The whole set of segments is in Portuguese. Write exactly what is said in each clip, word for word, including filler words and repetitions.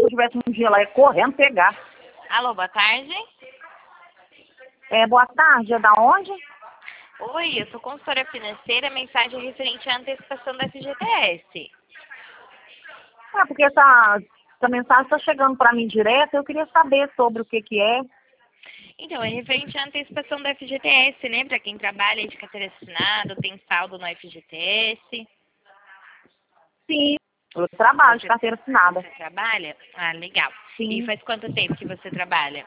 tivesse um dia lá, ia correndo pegar. Alô, boa tarde. É, boa tarde, é da onde? Oi, eu sou consultora financeira, mensagem referente à antecipação da F G T S. É, porque essa, essa mensagem está chegando para mim direto, eu queria saber sobre o que que é. Então, é referente à antecipação da F G T S, né? Para quem trabalha de carteira assinada, tem saldo no F G T S. Sim, eu trabalho de Você, carteira assinada. você trabalha? Ah, legal. E Sim. faz quanto tempo que você trabalha?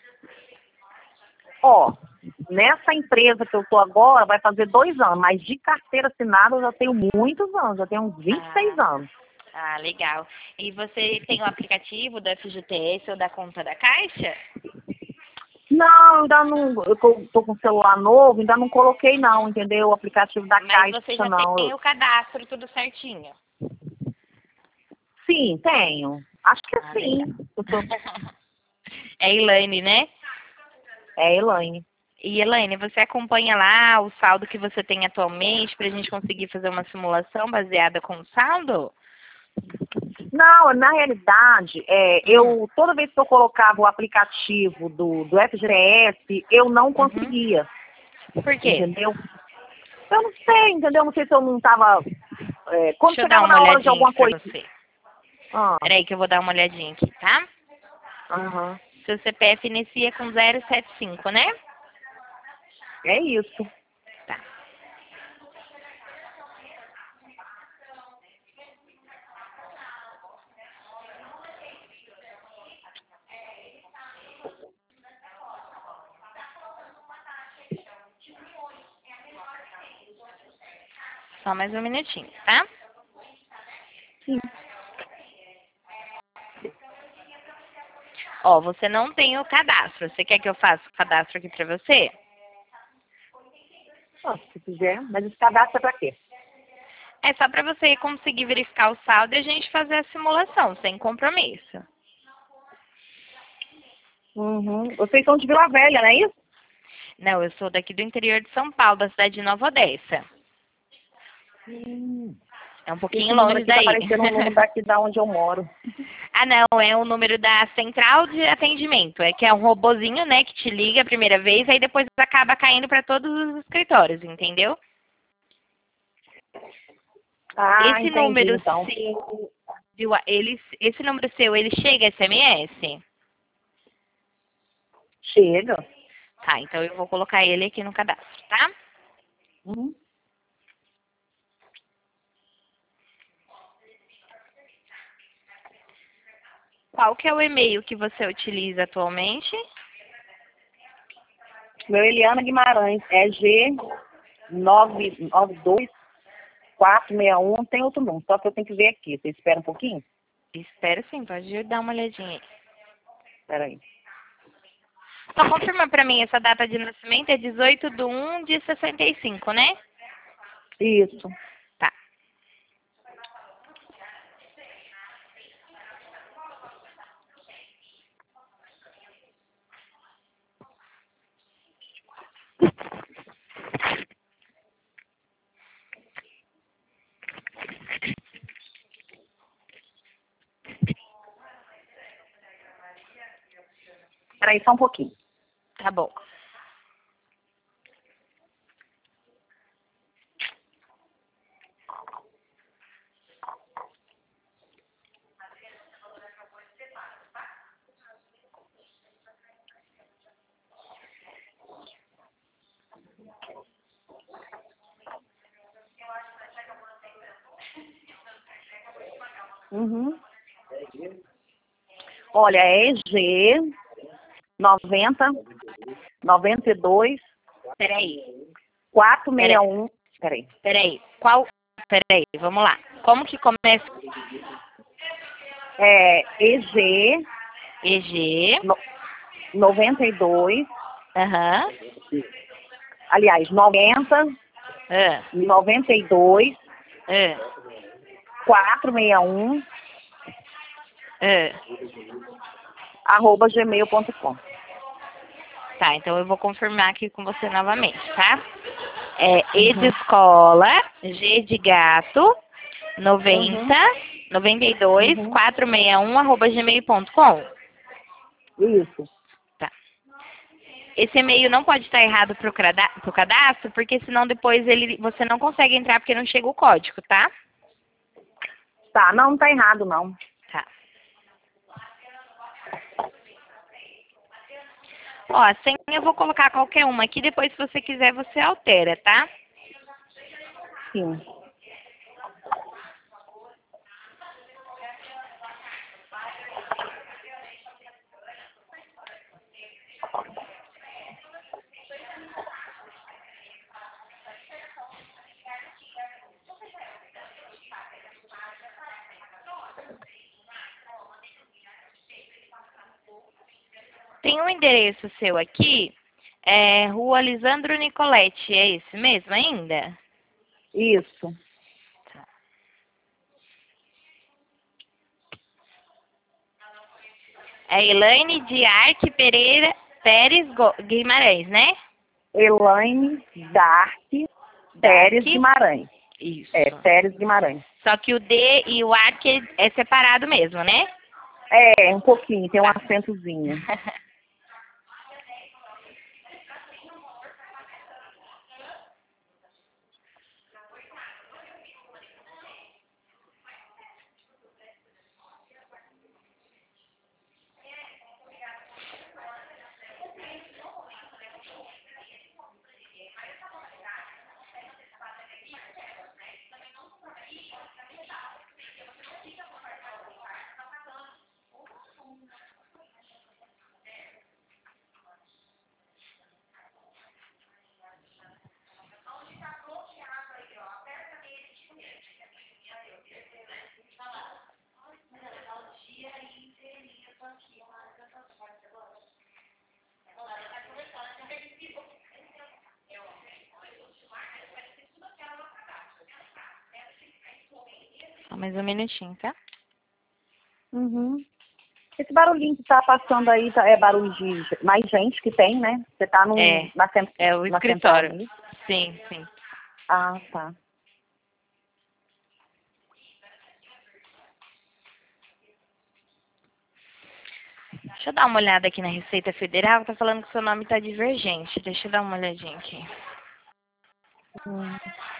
Ó, nessa empresa que eu tô agora, vai fazer dois anos, mas de carteira assinada eu já tenho muitos anos, já tenho uns vinte e seis Ah, anos. ah, legal. E você tem o aplicativo da F G T S ou da conta da Caixa? Não, ainda não, eu tô, tô com celular novo, ainda não coloquei não, entendeu? O aplicativo da Mas você Caixa já não. tem Eu- o cadastro tudo certinho. sim, tenho. Acho que Ah, legal. sim. Eu tô, É Elaine, né? é, Elaine. E Elaine, você acompanha lá o saldo que você tem atualmente para a gente conseguir fazer uma simulação baseada com o saldo? Não, na realidade, é, Hum. eu toda vez que eu colocava o aplicativo do, do F G T S, eu não Uhum. conseguia, Por quê? entendeu? Eu não sei, entendeu? Não sei se eu não tava. É, quando Deixa eu dar chegava uma na hora de olhadinha alguma aqui para coisa. você. Ah, Peraí que eu vou dar uma olhadinha aqui, tá? aham. Seu C P F inicia com zero sete cinco, né? É isso. Tá. Só mais um minutinho, tá? Sim. Ó, você não tem o cadastro. Você quer que eu faça o cadastro aqui pra você? Ah, se quiser. Mas esse cadastro é pra quê? É só pra você conseguir verificar o saldo e a gente fazer a simulação, sem compromisso. Uhum. Vocês são de Vila Velha, não é isso? Não, eu sou daqui do interior de São Paulo, da cidade de Nova Odessa. Hum. É um Esse pouquinho número longe aqui tá daí. parecendo um número daqui da onde eu moro. Ah, não, é o número da central de atendimento. É que é um robozinho, né, que te liga a primeira vez, aí depois acaba caindo para todos os escritórios, entendeu? Ah, Esse entendi, número então. seu, de wa- ele, esse número seu, ele chega S M S? Chega. Tá, então eu vou colocar ele aqui no cadastro, tá? Uhum. Qual que é o e-mail que você utiliza atualmente? Meu Eliana Guimarães é G nove nove dois quatro seis um, tem outro número, só que eu tenho que ver aqui. Você espera um pouquinho? Espera sim, pode dar uma olhadinha aí. Espera aí. Só confirma pra mim, essa data de nascimento é dezoito de um de sessenta e cinco, né? Isso. Tá. Espera aí só um pouquinho. Tá bom. Uhum. Olha, é G noventa, noventa e dois, Peraí, peraí, quatrocentos e sessenta e um. Peraí. peraí. Qual? Peraí, vamos lá. Como que começa? É E G E G. no- noventa e dois, Aham. aliás, noventa, Ah, noventa e dois, ah, quatrocentos e sessenta e um, ah. arroba gmail ponto com. Tá, então eu vou confirmar aqui com você novamente, tá? É E de Uhum. escola, G de gato, noventa, Uhum. noventa e dois, Uhum. quatrocentos e sessenta e um, arroba gmail ponto com. Isso. Tá. Esse e-mail não pode estar errado pro, crada- pro cadastro, porque senão depois ele, você não consegue entrar porque não chega o código, tá? Tá, não, não tá errado, não. Tá. Ó, a senha eu vou colocar qualquer uma aqui, depois se você quiser você altera, tá? Sim. Tem um endereço seu aqui, é Rua Lisandro Nicoletti, é esse mesmo ainda? Isso. É Elaine de Arque Pereira Pérez Go- Guimarães, né? Elaine Dark Pérez Guimarães. Isso. É, Pérez Guimarães. Só que o D e o Arque é separado mesmo, né? É, um pouquinho, tem um acentozinho. Só mais um minutinho, tá? Uhum. Esse barulhinho que tá passando aí tá- é barulho de mais gente que tem, né? Você tá num, É, na, cent- é o na central escritório. ali. Sim, sim. Ah, tá. Deixa eu dar uma olhada aqui na Receita Federal, tá falando que seu nome tá divergente. Deixa eu dar uma olhadinha aqui. Hum.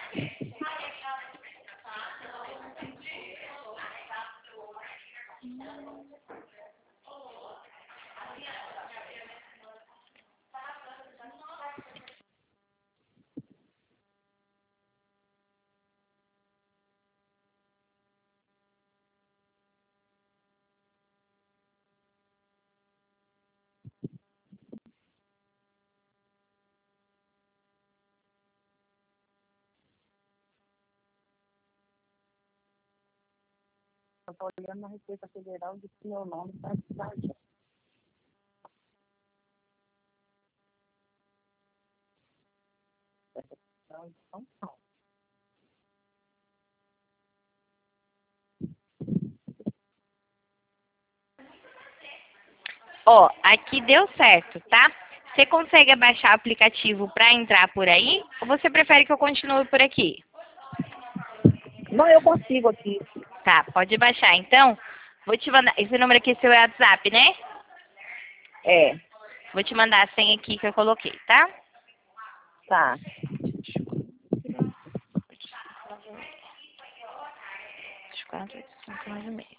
Eu tô olhando na Receita Federal de que meu nome tá divergente. Então, não. Ó, aqui deu certo, tá? Você consegue abaixar o aplicativo para entrar por aí? Ou você prefere que eu continue por aqui? Não, eu consigo aqui. Tá, pode baixar. Então, vou te mandar. Esse número aqui é seu WhatsApp, né? É, Vou te mandar a senha aqui que eu coloquei, tá? tá. quatro, oito, cinco, nove, meio.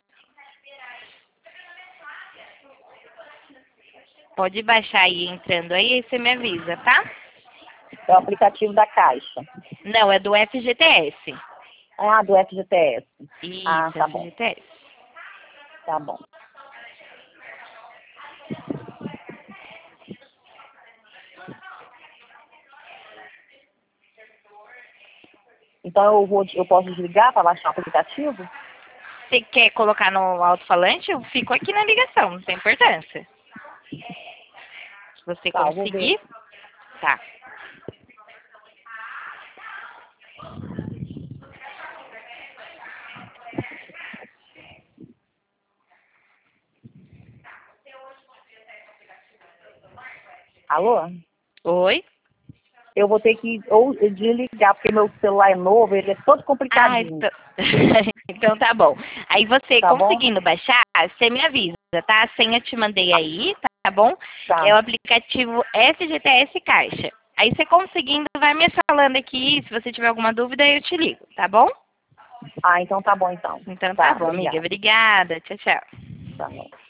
Pode baixar aí entrando aí e você me avisa, tá? É o aplicativo da Caixa. Não, é do F G T S. Ah, do F G T S. Isso, Ah, tá bom. F G T S. Tá bom. Então eu, vou, eu posso desligar para baixar o aplicativo? Você quer colocar no alto-falante? Eu fico aqui na ligação, não tem importância. Se você Tá, eu vou conseguir, tá. Alô? Oi? Eu vou ter que ou desligar, porque meu celular é novo, ele é todo Ah, complicadinho. então... Então tá bom. Aí você Tá bom? conseguindo baixar, você me avisa, tá? A senha eu te mandei aí, tá bom? Tá. É o aplicativo F G T S Caixa. Aí você conseguindo, vai me falando aqui, se você tiver alguma dúvida, eu te ligo, tá bom? Ah, então tá bom então. Então tá, bom, obrigada. amiga. Obrigada. Tchau, tchau. Tá bom.